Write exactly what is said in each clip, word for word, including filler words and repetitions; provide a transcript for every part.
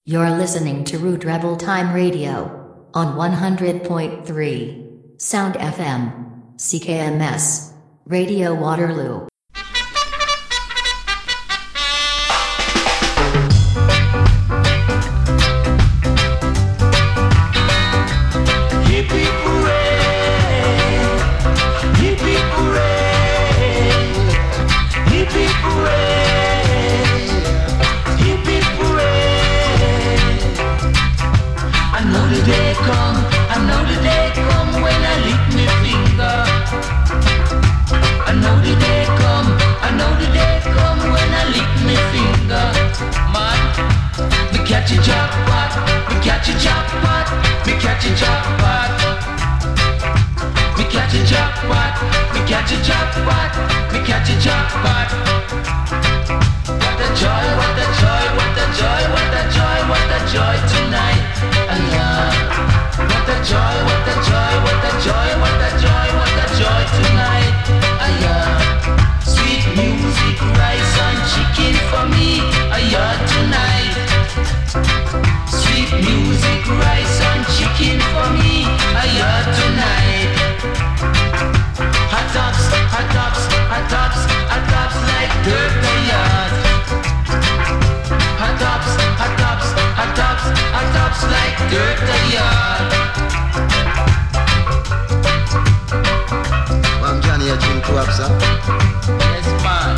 You're listening to Root Rebel Time Radio on one hundred point three Sound F M, C K M S, Radio Waterloo. Catch a jackpot, we catch a jackpot, we catch a jackpot. We catch a jackpot, we catch a jackpot, we catch a jackpot. What a joy, what a joy, what a joy, what a joy, what a joy tonight. Allah. What a joy, what a joy, what a joy, what a joy, what a joy tonight. Allah. Sweet music, rice and chicken for me. Allah tonight. Sweet music, rice and chicken for me, I hear tonight. Hot tops, hot tops, hot tops, hot tops like dirt the yard. Hot tops, hot tops, hot tops, hot tops like dirt the yard. Ma'am Johnny, you drink two ups, huh? Yes, man.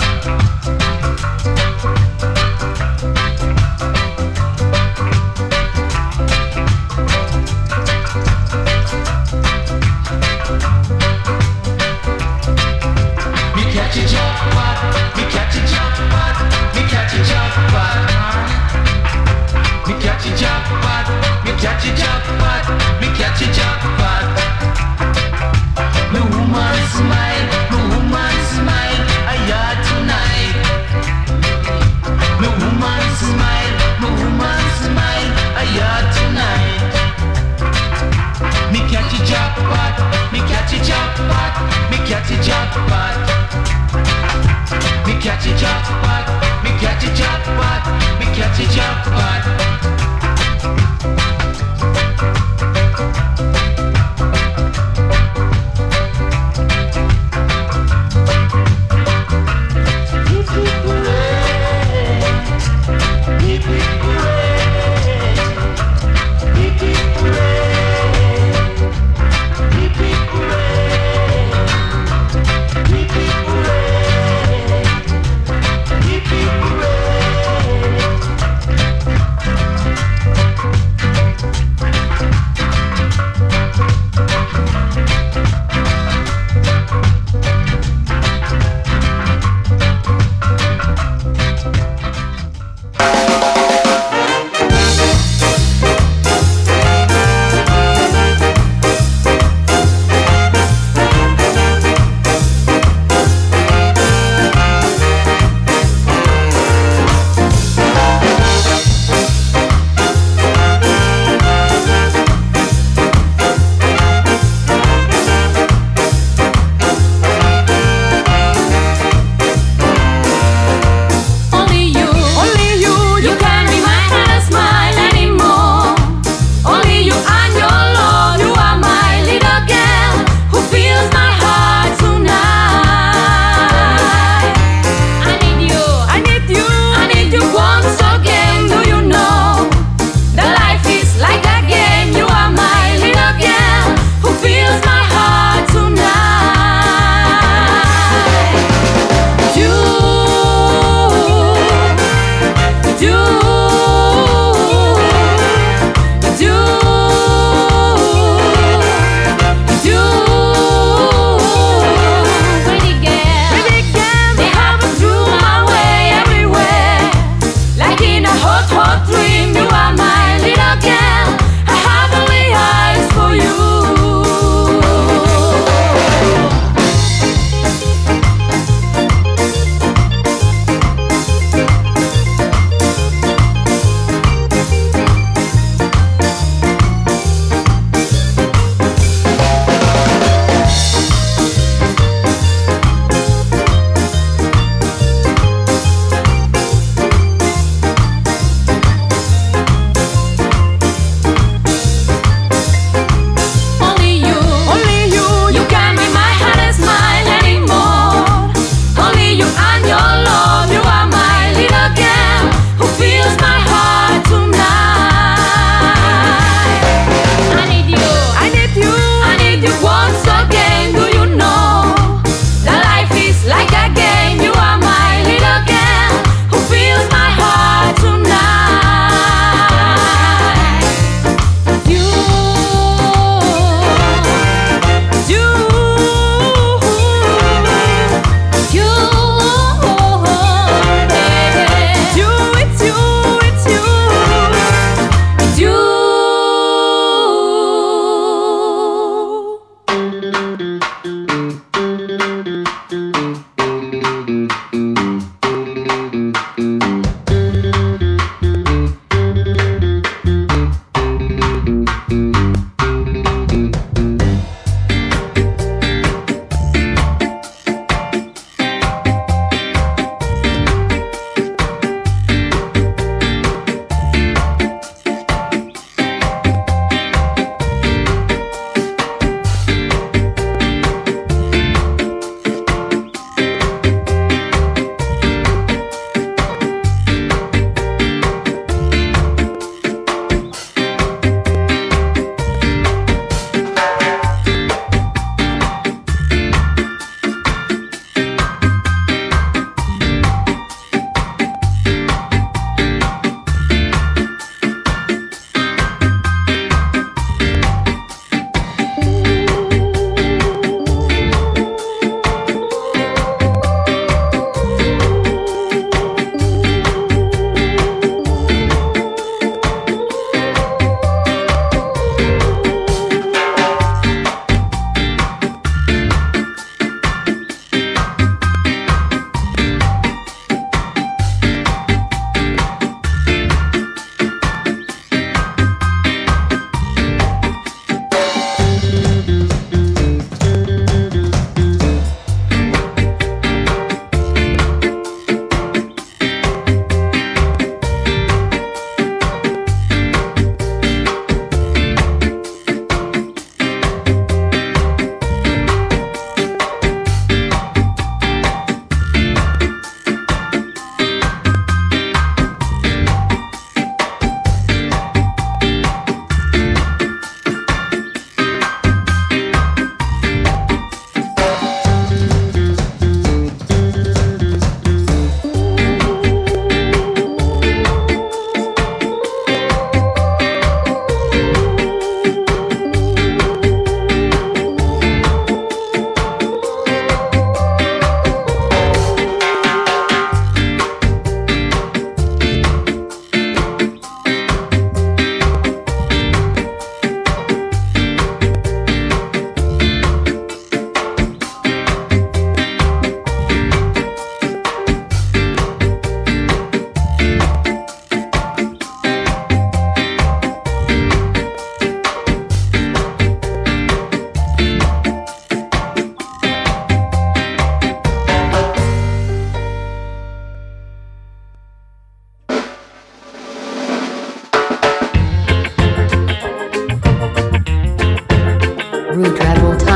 Catch a jackpot, me catch a jackpot. No woman smile, no woman smile, I hear tonight. No woman smile, no woman smile, I hear tonight. Me catch a jackpot, me catch a jackpot, me catch a jackpot. Me catch a jackpot, me catch a jackpot, me catch a jackpot.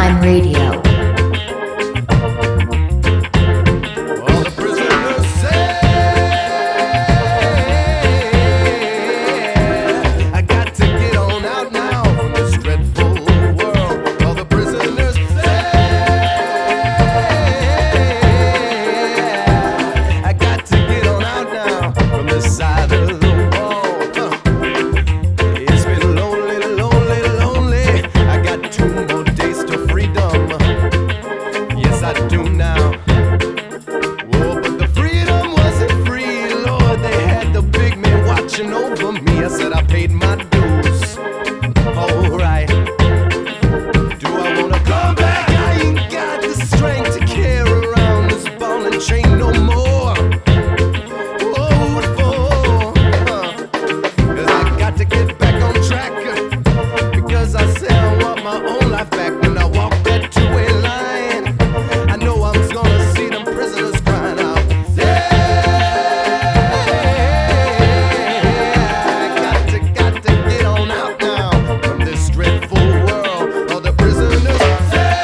Time Radio. All the prisoners say I got to get on out now from this dreadful world. All the prisoners say I got to get on out now from this side of the wall. Huh. It's been lonely, lonely, lonely. I got two more days to freedom. Yes, I do now. Oh, but the freedom wasn't free, Lord. They had the big man watching over me. I said I paid my dues. Alright. Do I wanna come back? I ain't got the strength to carry around this ball and chain no more. Oh, what for? Huh. 'Cause I got to get back on track. Because I said I want my own life back. When I walk that two-way line, I know I'm gonna see them prisoners crying out. Yeah, I got to, got to get on out now from this dreadful world. All the prisoners say,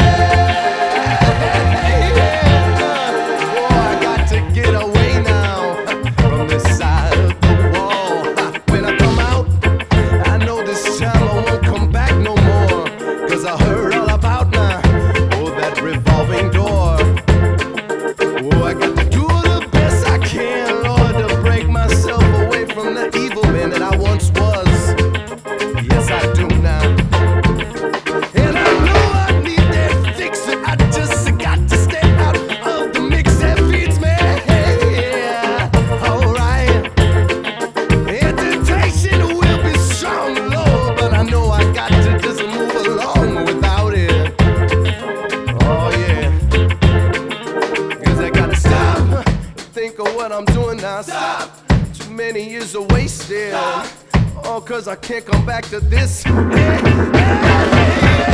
oh, I got to get away now from this side of the wall. When I come out, I know this time I won't come back no more. 'Cause I heard all about now, oh, that revolving door. Oh, I got to do the best I can, Lord, to break myself away from the evil man that I once was. Yes, I do now. And I know I need that fix it. I just got to stay out of the mix that feeds me. Yeah, alright. Temptation will be strong, Lord, but I know I got to just move along without it. Oh yeah, 'cause I gotta stop, think of what I'm doing now. Stop. Too many years are wasted. Oh, 'cause I can't come back to this. Hey, hey,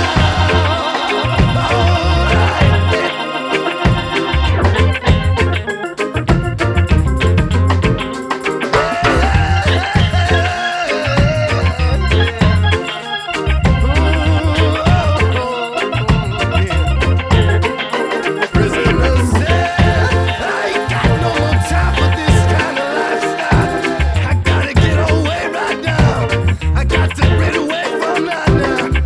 prisoners say I ain't got no more time for this kind of lifestyle. I gotta get away right now. I got to get away from that now.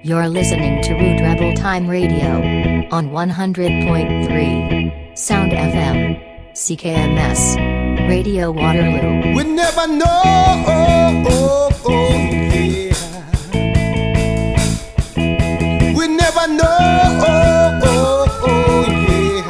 You're listening to Rude Rebel Time Radio on one hundred point three Sound F M, C K M S, Radio Waterloo. We never know, oh, oh, oh, yeah. We never know, oh, oh, oh, yeah.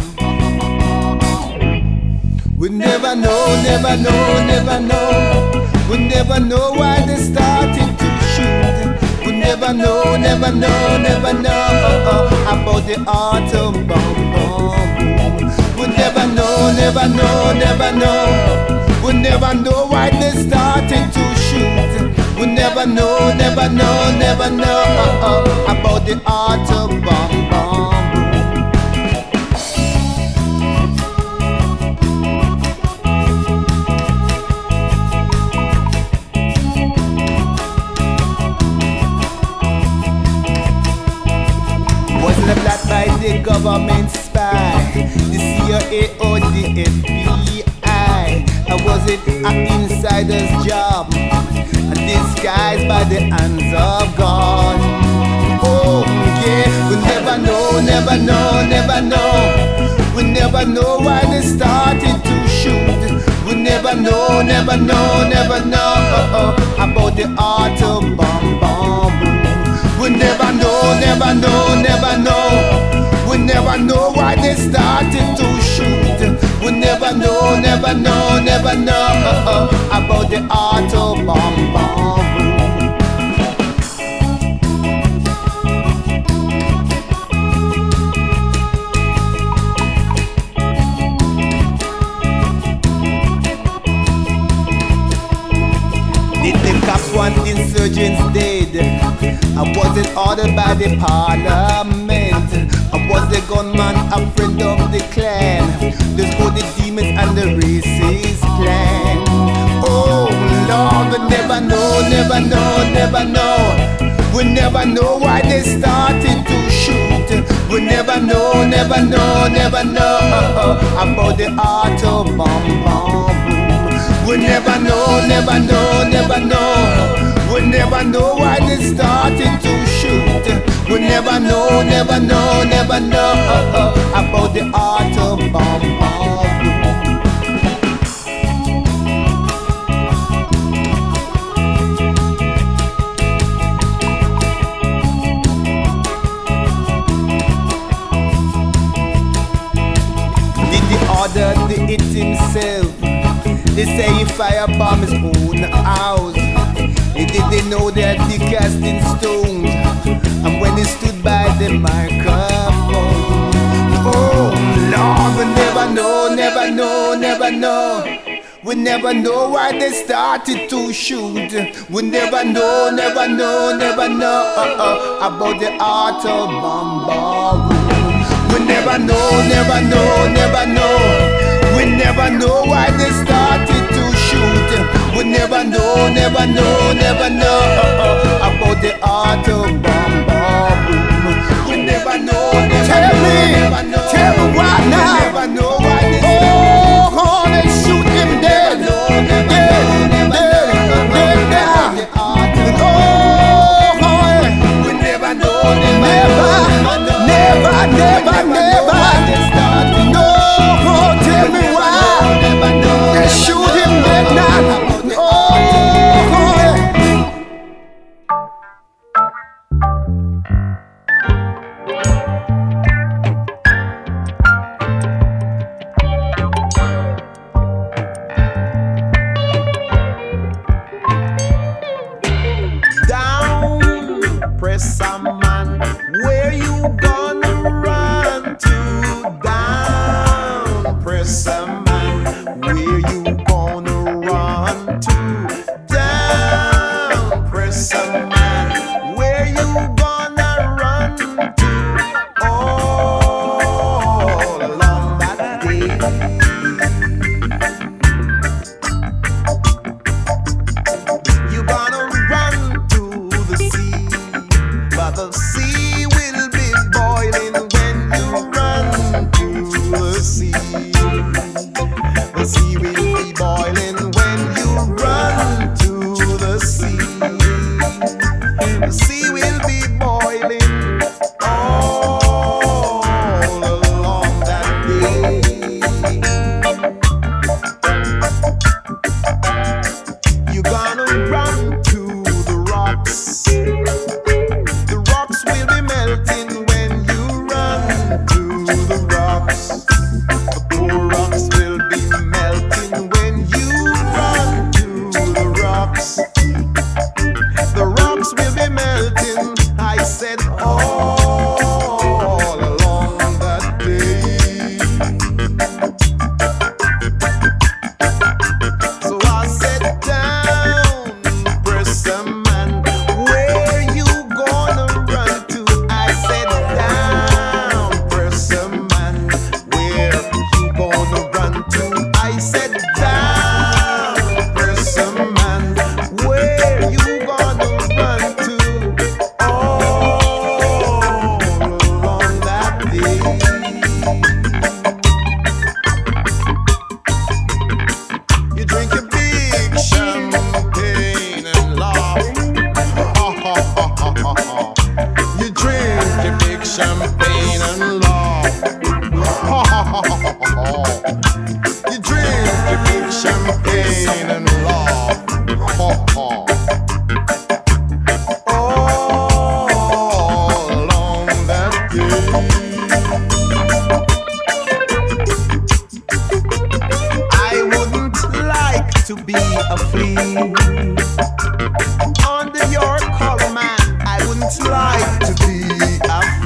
We never know, never know, never know. We never know why they started to shoot. We never know, never know, never know about the atom bomb bomb. We never know, never know, never know. We never know why they started to shoot. We never know, never know, never know about the atom bomb bomb. By the government spy, the C I A or the F B I. Or was it an insider's job, disguised by the hands of God? Oh yeah, we never know, never know, never know. We never know why they started to shoot. We never know, never know, never know about the atom bomb bomb. We never know, never know, never know. We never know why they started to shoot. We never know, never know, never know about the atom bomb bomb. Did the cops want insurgents dead? I wasn't ordered by the parliament. I was the gunman, a friend of the clan. There's both the demons and the racist clan. Oh Lord, we never know, never know, never know. We never know why they started to shoot. We never know, never know, never know about the atom bomb bomb. We never know, never know, never know. We never know why they started to shoot. We never know, never know, never know about the atom bomb bomb. Did he order the it himself? They say he firebomb his own house. He didn't know that he casting stones. And when he stood by the microphone, oh Lord, we never know, never know, never know. We never know why they started to shoot. We never know, never know, never know about the atom bomb bomb. We never know, never know, never know. We never know why they started to shoot. We never know, never know, never know about the atom bomb bomb. We never know, never tell know, me, never know. Tell me why now. We never know why they started. Oh, oh, they shoot him dead, dead, dead, dead now. Oh, oh, we never know, never, never, never, never. No, oh, tell me why they shoot him dead now. The sea will be born.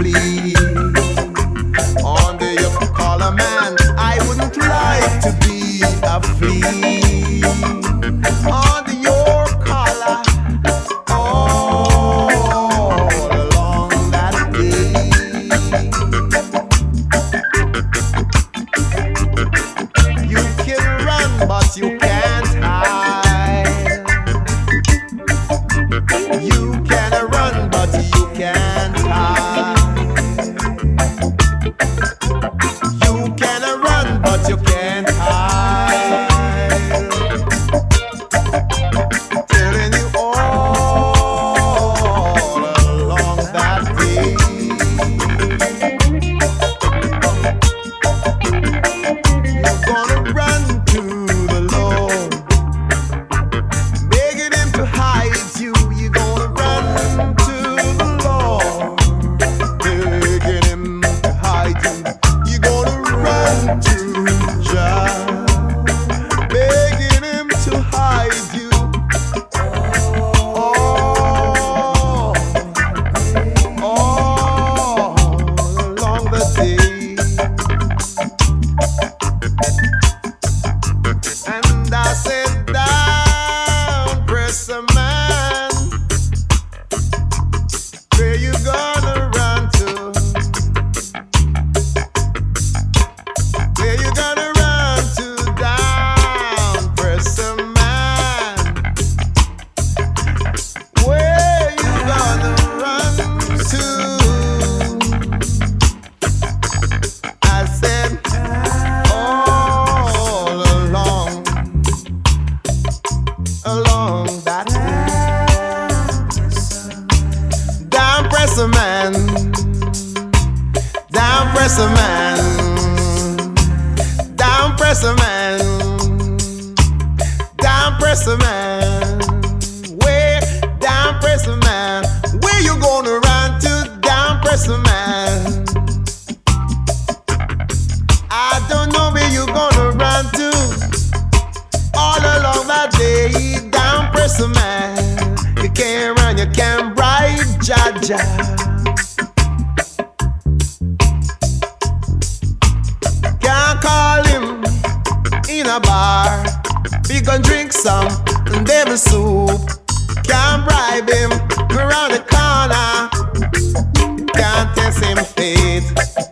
flee. On the you call a man, I wouldn't like to be a flea. On the your collar, all along that day. You can run, but you can't hide. You can run, but you can't hide. You can run, but you can't hide. Telling you all along that way. You're gonna run to the Lord, begging Him to hide you. You're gonna run to the Lord, begging Him to hide you. You're gonna run to Jah, begging Him to hide you. All, all along the day. And I said, down, press a man. Where you gonna run to? Where you gonna run to? Down, press a man. Where you gonna run to? I said, all along, along that. Down, press a man. Down, press a man. Down, press a man. Down, press a man. Where? Down, press a man. Where you gonna run to? Down, press a man. I don't know where you gonna run to. All along that day, down, press a man. You can't run, you can't bribe Jah Jah. Can't call him in a bar. We gon' drink some devil soup. Can't bribe him around the corner. Can't test him fate.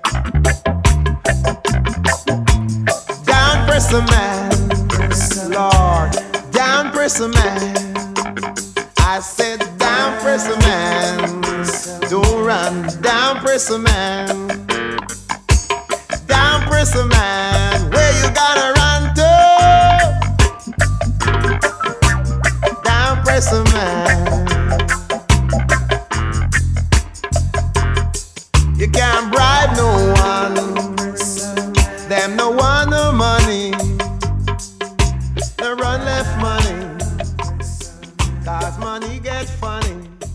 Down, press a man, Lord. Down, press a man. I said, down, press a man. Don't run. Down, press a man. Down, press a man. Where you gotta run to? Down, press a man. You can't bribe no one. Them no want no money. They run left money. Cause money get funny.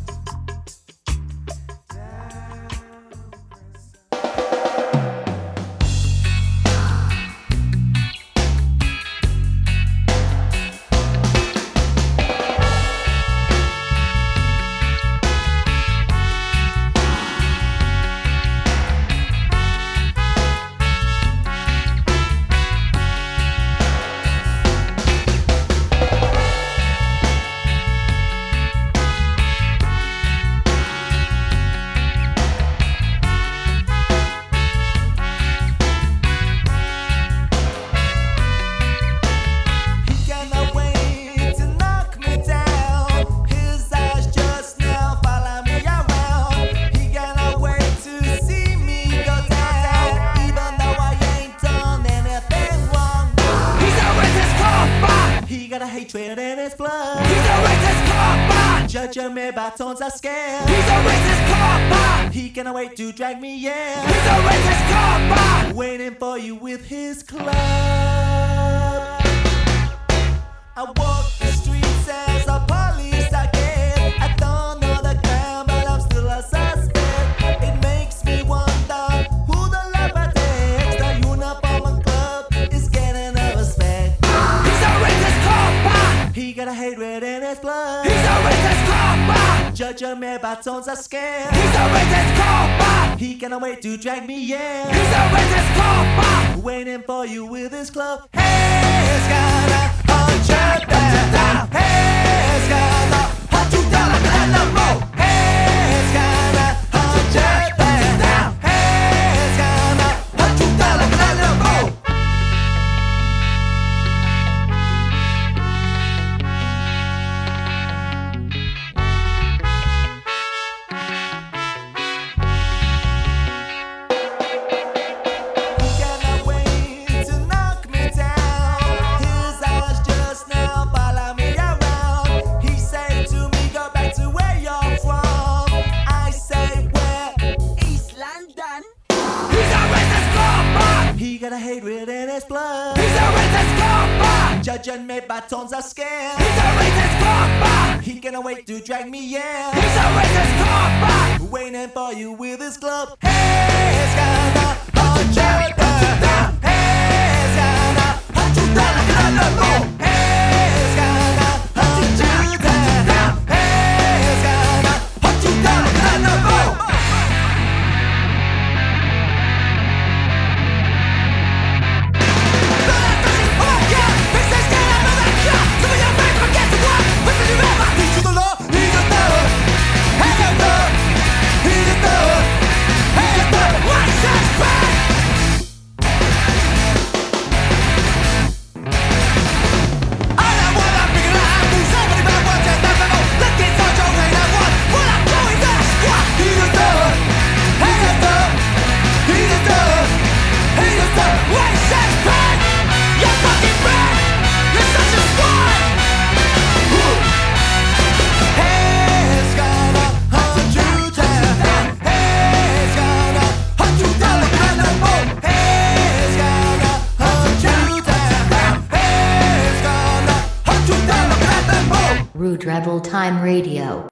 Judge me batons are scared. He's a racist cop. He cannot wait to drag me, yeah. He's a racist cop. Waiting for you with his club. I walk the streets as a police I get. I don't know the crime, but I'm still a suspect. It makes me wonder who the lover takes. The uniform club is getting a respect. He's a racist cop. He got a hatred in his blood. He's a racist cop. Judge me batons are scared. He's a racist cop. He cannot wait to drag me in. He's a racist cop. Waiting for you with his club. He's gonna hunt you down. He's gonna hunt you down like an animal. He's gonna hunt you down. He's gonna hunt you down like an animal. Got a hatred in his blood. He's a racist cop. Judging me by tones of skin. He's a racist cop. He cannot wait to drag me in. He's a racist cop. Waiting for you with his club. He's gonna hunt you down. He's gonna hunt you down like an animal. He's gonna hunt you down. He's gonna hunt you down like an animal. Rude Rebel Time Radio.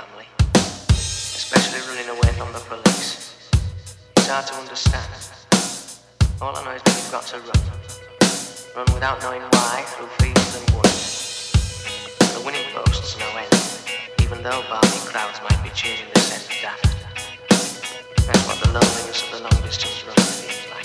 family, especially running away from the police. It's hard to understand. All I know is that you've got to run. Run without knowing why, through fields and woods. The winning posts no end, even though balmy crowds might be cheering this end daft. That's what the loneliness of the long distance run feels like.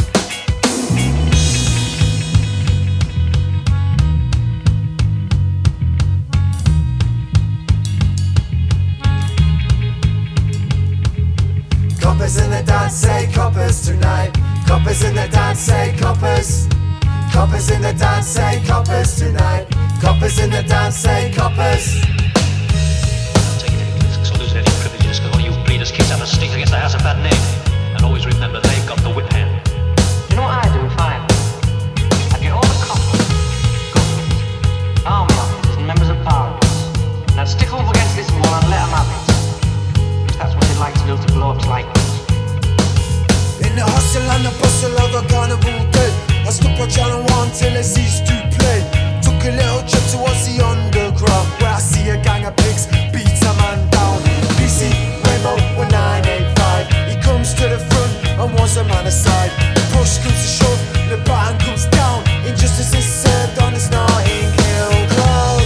Coppers in the dance, say coppers tonight. Coppers in the dance, say coppers. Coppers in the dance, say coppers tonight. Coppers in the dance, say coppers. Take any risks or lose any privileges, because all you bleeders kids have a stick against the house of bad name. And always remember, they've got the whip hand. You know what I do if I were? I'd get all the coppers, governors, army officers and members of parliament, and I'd stick them up against this wall and let them have it. Because that's what they'd like to do to blokes like us. In the hustle and the bustle of a carnival day, I stopped on channel one till it ceased to play. Took a little trip towards the underground, where I see a gang of pigs beat a man down. B C Waymo with nine eight five, he comes to the front and wants a man aside. The push comes to shove, the baton comes down. Injustice is served on this Notting Hill crowd.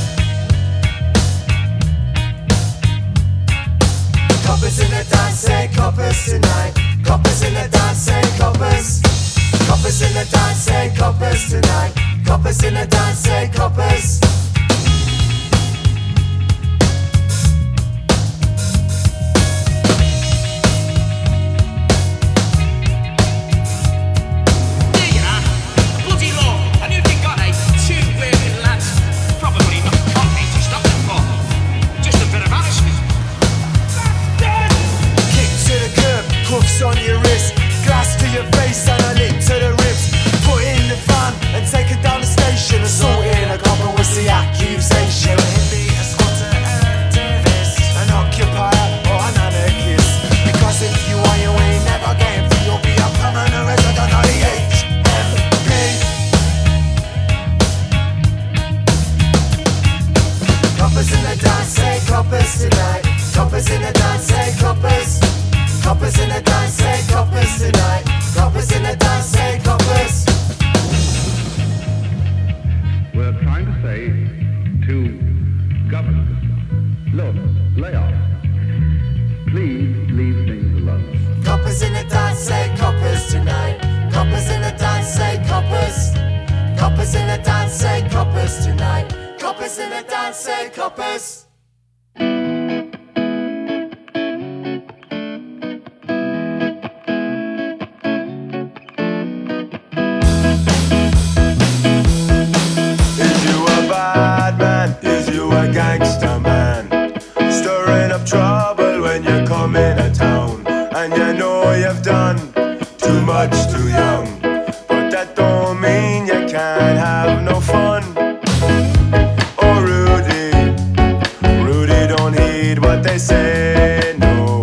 Coppers in the dance, say coppers tonight. Coppers in the dance, say coppers. Coppers in the dance, say coppers tonight. Coppers in the dance, say coppers. Bloody law, and who've you got, eh? Two working lads. Probably not concrete to stop them for. Just a bit of punishment. Kick to the curb, cuffs on your wrist, glass to your face and a lick to the ribs. Put in the van and take it down the station. Assault in a copper was the accusation. A hippie, a squatter, an activist, an occupier or an anarchist. Because if you are, you ain't never getting free. You'll be a permanent resident of the H M P. Coppers in the dance, say coppers tonight. Coppers in the dance, say coppers. Coppers in the dance, say coppers tonight. Coppers in the dance, say coppers. We're trying to say to governors, look, lay off. Please leave things alone. Coppers in the dance, say coppers tonight. Coppers in the dance, say coppers. Coppers in the dance, say coppers tonight. Coppers in the dance, say coppers. Gangster man, stirring up trouble when you come in a town, and you know you've done too much too young, but that don't mean you can't have no fun. Oh Rudy, Rudy don't heed what they say, no.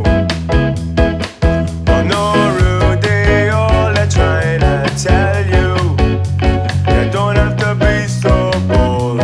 Oh no Rudy, all they're trying to tell you, you don't have to be so bold.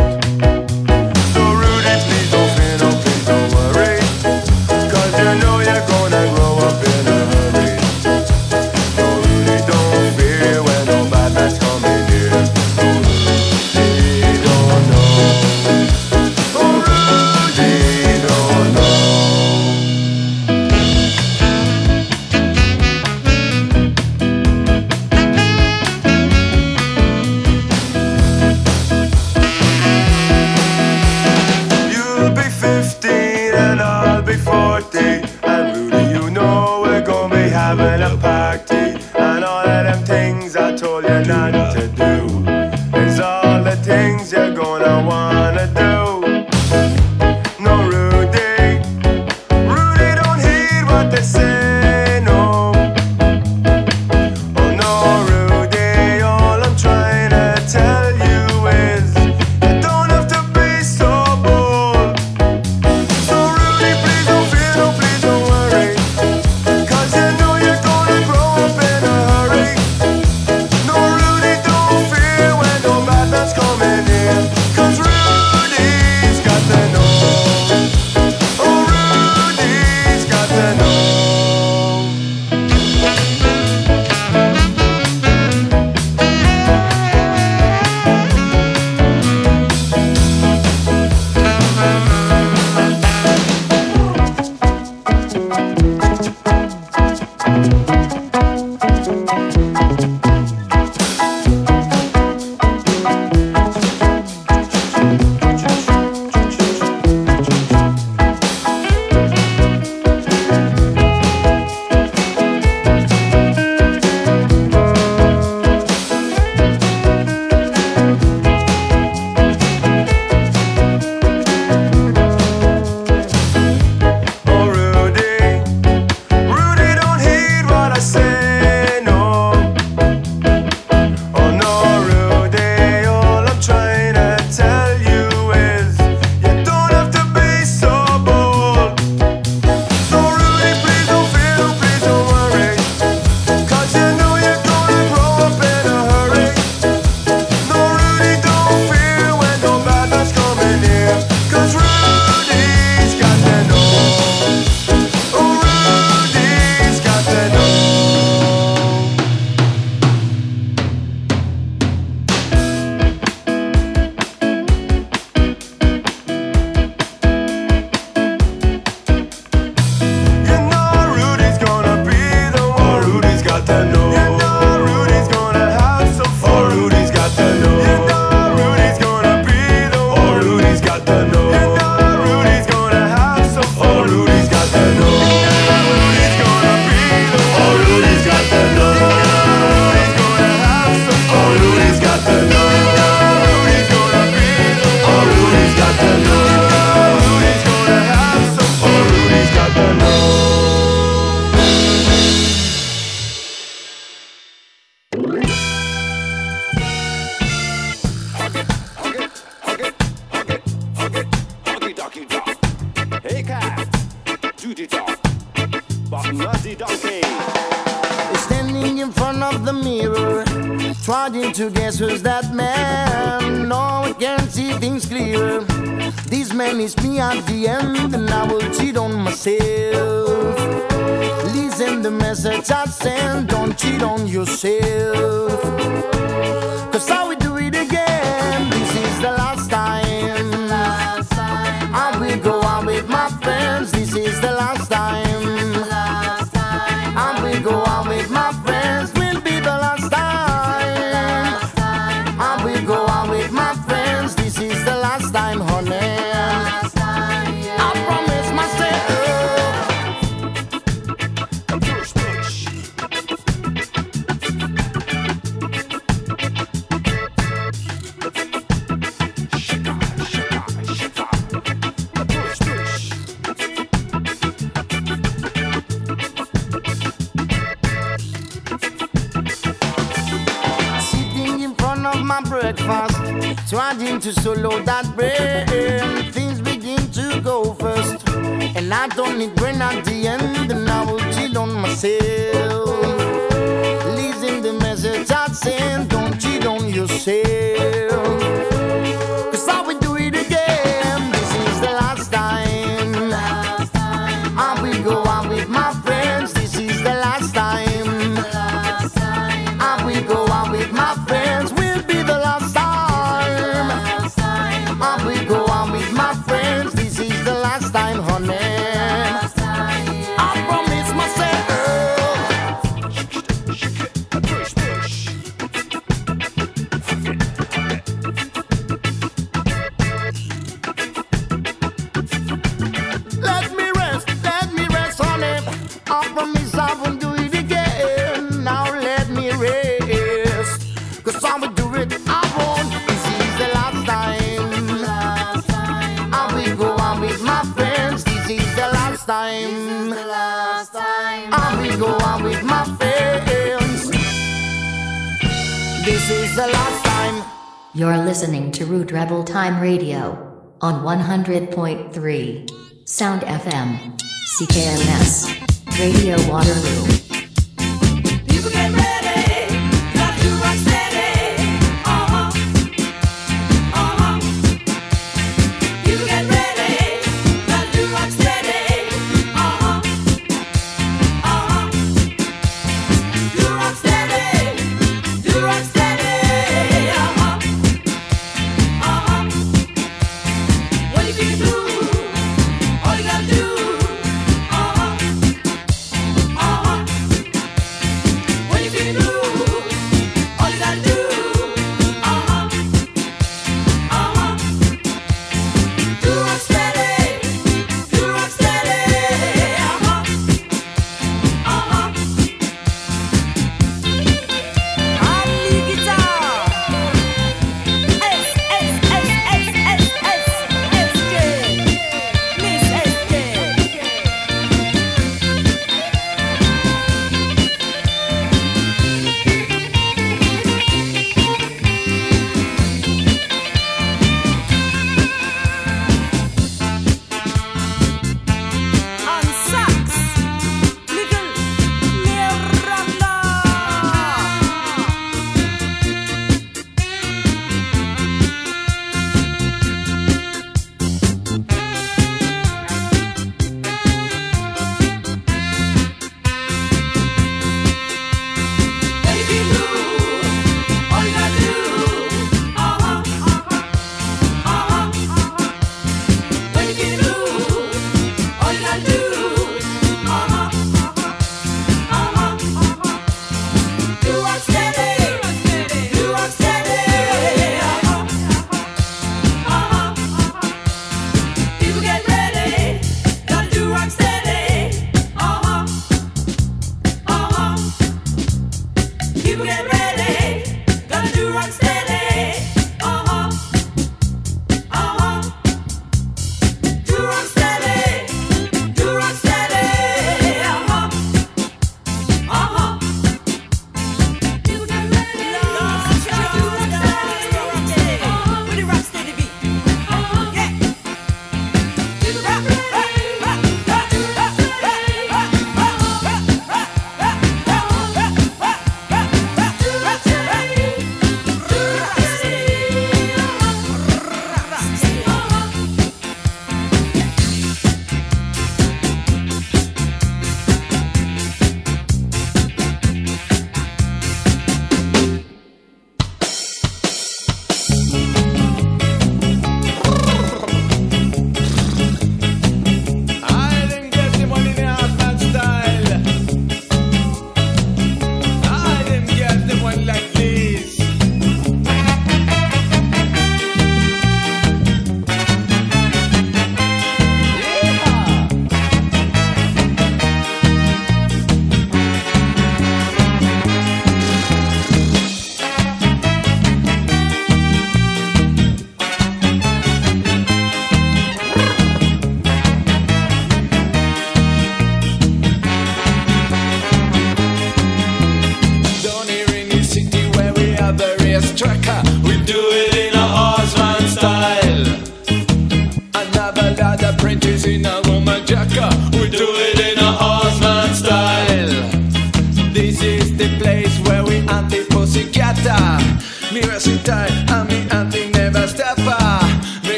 Having a party, and all of them things I told you not to do is all the things you're gonna wanna do. No Rudy, Rudy don't heed what they say, no. Oh no Rudy, all I'm trying to tell you is you don't have to be so bold. So Rudy, please don't fear, no please don't do the dog, but not the donkey. Standing in front of the mirror, trying to guess who's that man. No, I can't see things clear. This man is me at the end, and I will cheat on myself. Listen the message I send, don't cheat on yourself. Cause how we do it again, this is the last time. I will go out with my friends, this is the last time. I will go out with my friends, will be the last time. I will go out with my friends, this is the last time, honey. I promise myself. Push, push. Shaka, shaka, shaka. Push, push. Sitting in front of my breakfast, trying to swallow that brain. Things begin to go first, and I don't need brain at the end, and I will cheat on myself. Listen the message I send, don't cheat on yourself. Cause I will do it again, this is the last time. I will go out with my friends, this is the last time. I will go out with my friends, will be the last time. I will go out with my friends, this is the last time, honey. I promise myself. Push, push. Let me rest, let me rest, honey. I promise I won't do it again. Now let me rest, cause I will do it, I won't. This is the last time. I will go out with my friends, this is the last time. I will go out with my friends, this is the last time. You're listening to Root Rebel Time Radio on one hundred point three Sound F M, C K M S, Radio Waterloo. People get ready, got to rock steady. Uh-huh, uh-huh. People get ready, got to rock steady. Uh-huh, uh-huh. Do rock steady, do rock steady. Uh-huh, uh-huh. What if you do? All you gotta do. Uh-huh, uh-huh. What if you do?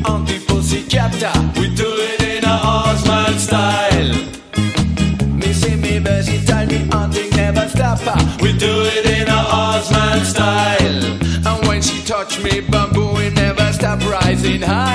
auntie pussycat. We do it in a horseman style. Me see me versatile, me auntie never stop. We do it in a horseman style. And when she touch me bamboo, we never stop rising high.